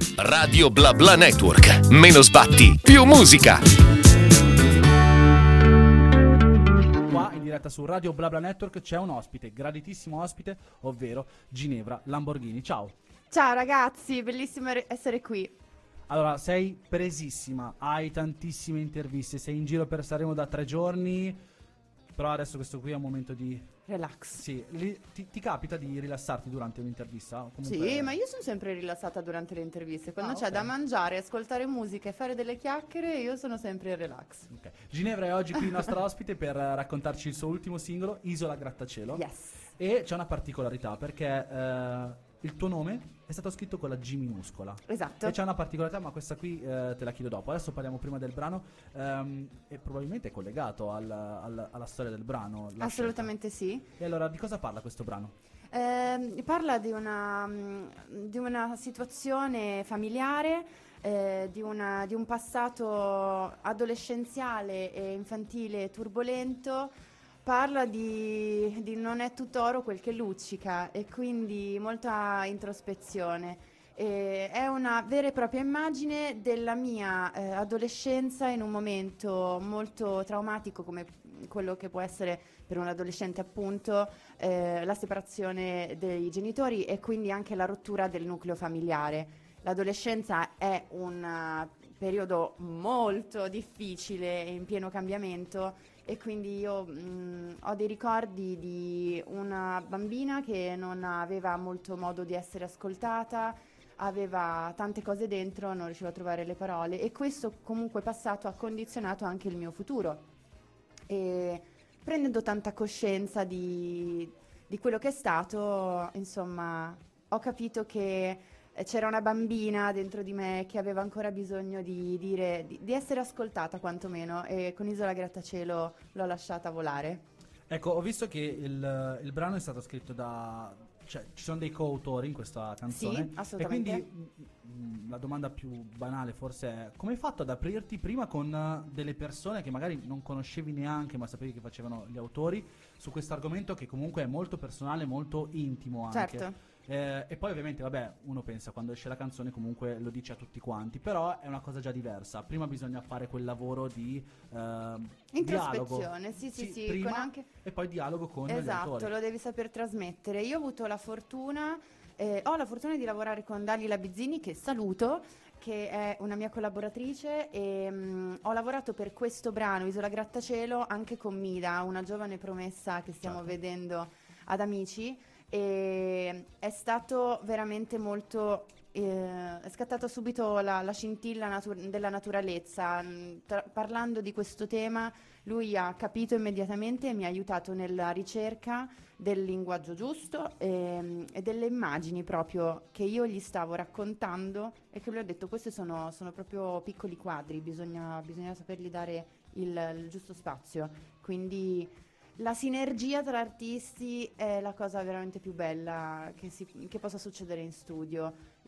Radio Bla Bla Network. Meno sbatti, più musica. Qua in diretta su Radio Bla Bla Network c'è un ospite, graditissimo ospite, ovvero Ginevra Lamborghini. Ciao. Ciao ragazzi, bellissimo essere qui. Allora, sei presissima, hai tantissime interviste, sei in giro per Sanremo da 3 giorni, però adesso questo qui è un momento di... Relax. Sì, ti capita di rilassarti durante un'intervista? Comunque... Sì, ma io sono sempre rilassata durante le interviste. Quando c'è da mangiare, ascoltare musica e fare delle chiacchiere, io sono sempre in relax. Okay. Ginevra è oggi qui il nostro ospite per raccontarci il suo ultimo singolo, Isola Grattacielo. Yes. E c'è una particolarità perché il tuo nome è stato scritto con la G minuscola. Esatto. E c'è una particolarità, ma questa qui te la chiedo dopo. Adesso parliamo prima del brano e probabilmente è collegato alla storia del brano. Assolutamente scelta. Sì. E allora di cosa parla questo brano? Parla di una situazione familiare, di un passato adolescenziale e infantile turbolento. Parla di non è tutto oro quel che luccica e quindi molta introspezione. È una vera e propria immagine della mia adolescenza in un momento molto traumatico come quello che può essere per un adolescente appunto la separazione dei genitori e quindi anche la rottura del nucleo familiare. L'adolescenza è un periodo molto difficile e in pieno cambiamento. E quindi io ho dei ricordi di una bambina che non aveva molto modo di essere ascoltata, aveva tante cose dentro, non riusciva a trovare le parole e questo comunque passato ha condizionato anche il mio futuro. E prendendo tanta coscienza di quello che è stato, insomma, ho capito che c'era una bambina dentro di me che aveva ancora bisogno di essere ascoltata quantomeno e con Isola Grattacielo l'ho lasciata volare. Ecco, ho visto che il brano è stato scritto cioè ci sono dei coautori in questa canzone. Sì, assolutamente. E quindi la domanda più banale forse è: come hai fatto ad aprirti prima con delle persone che magari non conoscevi neanche ma sapevi che facevano gli autori su questo argomento che comunque è molto personale, molto intimo anche? Certo. E poi ovviamente vabbè, uno pensa quando esce la canzone comunque lo dice a tutti quanti, però è una cosa già diversa. Prima bisogna fare quel lavoro di introspezione, dialogo. sì, prima con anche... e poi dialogo con gli autori. Esatto, lo devi saper trasmettere. Io ho avuto la fortuna ho la fortuna di lavorare con Dalila Bizzini, che saluto, che è una mia collaboratrice e ho lavorato per questo brano Isola Grattacielo anche con Mida, una giovane promessa che stiamo vedendo ad Amici. E è stato veramente molto è scattata subito la scintilla della naturalezza. Parlando di questo tema lui ha capito immediatamente e mi ha aiutato nella ricerca del linguaggio giusto e delle immagini proprio che io gli stavo raccontando e che lui ha detto: questi sono proprio piccoli quadri, bisogna sapergli dare il giusto spazio. Quindi la sinergia tra artisti è la cosa veramente più bella che possa succedere in studio.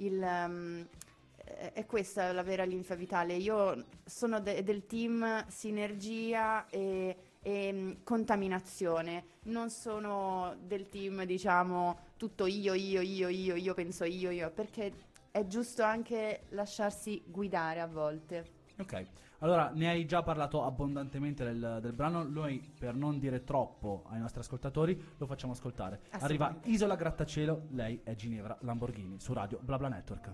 È questa la vera linfa vitale. Io sono del team sinergia e contaminazione. Non sono del team, diciamo, tutto io penso io, perché è giusto anche lasciarsi guidare a volte. Ok, allora ne hai già parlato abbondantemente del brano. Noi, per non dire troppo ai nostri ascoltatori, lo facciamo ascoltare. Arriva Isola Grattacielo, lei è Ginevra Lamborghini su Radio Bla Bla Network.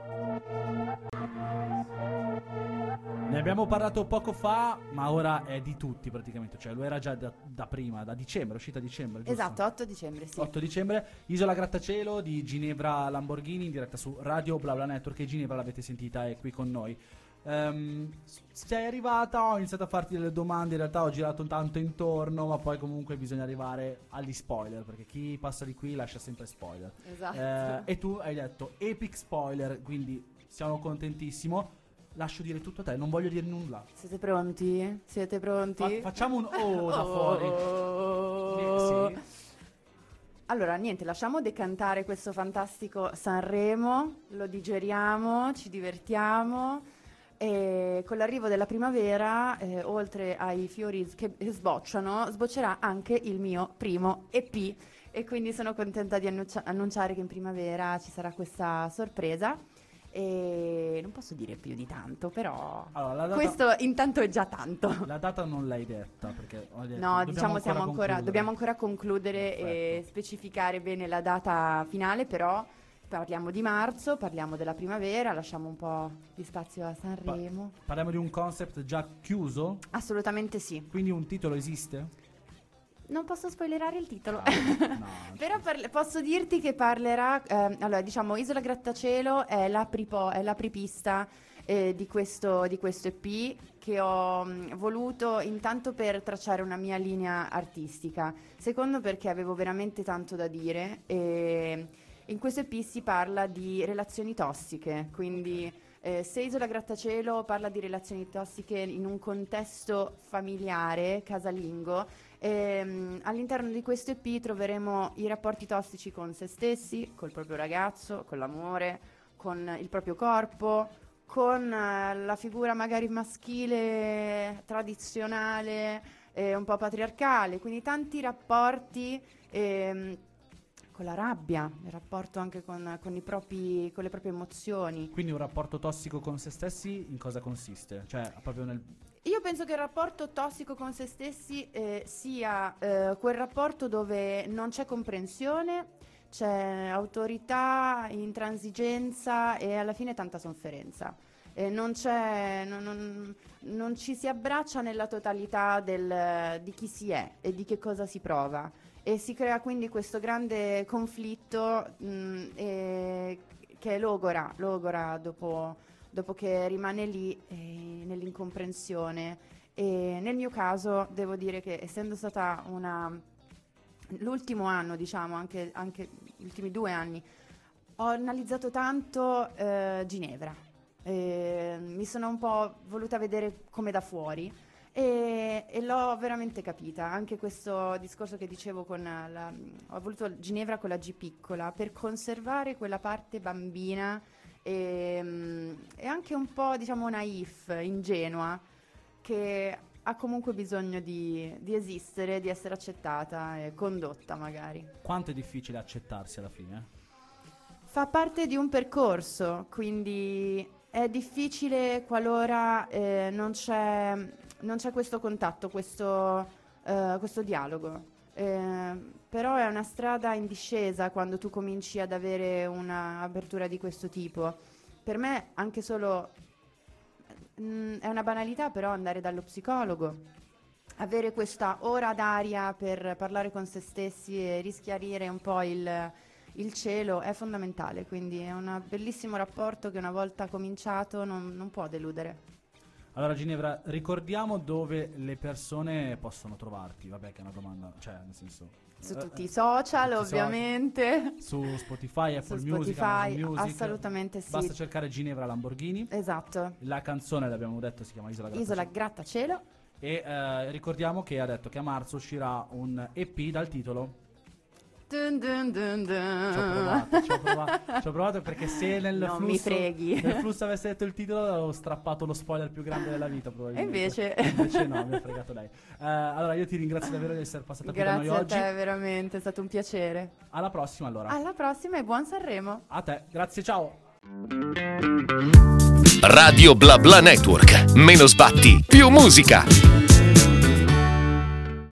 Ne abbiamo parlato poco fa, ma ora è di tutti praticamente. Cioè lo era già da prima, da dicembre, uscita a dicembre, giusto? Esatto, 8 dicembre, sì. 8 dicembre, Isola Grattacielo di Ginevra Lamborghini in diretta su Radio Bla Bla Network. E Ginevra l'avete sentita, è qui con noi. Sei arrivata, ho iniziato a farti delle domande, in realtà ho girato tanto intorno, ma poi comunque bisogna arrivare agli spoiler, perché chi passa di qui lascia sempre spoiler. Esatto. E tu hai detto epic spoiler, quindi siamo contentissimo. Lascio dire tutto a te, non voglio dire nulla. Siete pronti? Facciamo un da fuori. Sì. Allora, niente, lasciamo decantare questo fantastico Sanremo, lo digeriamo, ci divertiamo. E con l'arrivo della primavera, oltre ai fiori che sboccerà anche il mio primo EP e quindi sono contenta di annunciare che in primavera ci sarà questa sorpresa e non posso dire più di tanto, però Allora, la data- questo intanto è già tanto. La data non l'hai detta perché ho detto, No, dobbiamo diciamo concludere. dobbiamo ancora concludere e Perfetto. specificare bene la data finale, però parliamo di marzo, parliamo della primavera, lasciamo un po' di spazio a Sanremo. Parliamo di un concept già chiuso, Assolutamente sì. quindi un titolo esiste? Non posso spoilerare il titolo. No, Però posso dirti che parlerà, allora diciamo Isola Grattacielo è l'apripista di questo EP che ho voluto intanto per tracciare una mia linea artistica, secondo perché avevo veramente tanto da dire e in questo EP si parla di relazioni tossiche, quindi se Isola Grattacielo parla di relazioni tossiche in un contesto familiare, casalingo, all'interno di questo EP troveremo i rapporti tossici con se stessi, col proprio ragazzo, con l'amore, con il proprio corpo, con la figura magari maschile, tradizionale, un po' patriarcale, quindi tanti rapporti con la rabbia, il rapporto anche con le proprie emozioni. Quindi un rapporto tossico con se stessi in cosa consiste? Cioè, proprio nel... Io penso che il rapporto tossico con se stessi sia quel rapporto dove non c'è comprensione, c'è autorità, intransigenza e alla fine tanta sofferenza. Non ci si abbraccia nella totalità di chi si è e di che cosa si prova. E si crea quindi questo grande conflitto che è logora dopo che rimane lì nell'incomprensione. E nel mio caso devo dire che essendo stata l'ultimo anno, diciamo, anche gli ultimi 2 anni, ho analizzato tanto Ginevra. Mi sono un po' voluta vedere come da fuori e l'ho veramente capita. Anche questo discorso che dicevo ho voluto Ginevra con la G piccola per conservare quella parte bambina e anche un po', diciamo, naif, ingenua, che ha comunque bisogno di esistere, di essere accettata e condotta magari. Quanto è difficile accettarsi alla fine? Fa parte di un percorso, quindi è difficile qualora non c'è questo contatto, questo dialogo. Però è una strada in discesa quando tu cominci ad avere un'apertura di questo tipo. Per me anche solo è una banalità, però andare dallo psicologo, avere questa ora d'aria per parlare con se stessi e rischiarire un po' il cielo è fondamentale, quindi è un bellissimo rapporto che una volta cominciato non può deludere. Allora Ginevra, ricordiamo dove le persone possono trovarti, vabbè che è una domanda, cioè nel senso... Su tutti i social, tutti i ovviamente. Su Spotify, Apple Su Music, Spotify, Amazon Music. assolutamente sì. Basta cercare Ginevra Lamborghini. Esatto. La canzone, l'abbiamo detto, si chiama Isola Grattacielo. Isola Grattacielo. E ricordiamo che ha detto che a marzo uscirà un EP dal titolo... Dun dun dun Ci dun. ho provato perché se nel Non flusso, mi freghi. nel flusso avesse detto il titolo avevo strappato lo spoiler più grande della vita probabilmente. E invece no, mi ha fregato lei. Allora io ti ringrazio davvero di essere passata qui da noi Grazie a oggi. te, veramente, è stato un piacere. Alla prossima allora. Alla prossima e buon Sanremo. A te, grazie, ciao. Radio Bla Bla Network. Meno sbatti, più musica.